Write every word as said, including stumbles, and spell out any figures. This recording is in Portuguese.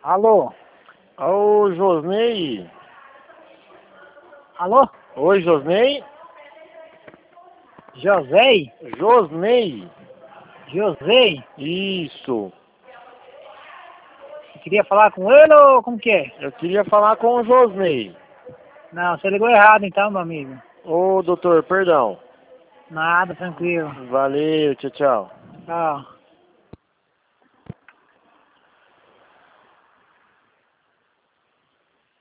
Alô? Ô, Josnei. Alô? Oi, Josnei? José? Josnei. José? Isso. Você queria falar com ele ou como que é? Eu queria falar com o Josnei. Não, você ligou errado então, meu amigo. Ô, doutor, perdão. Nada, tranquilo. Valeu, tchau, tchau. Tchau.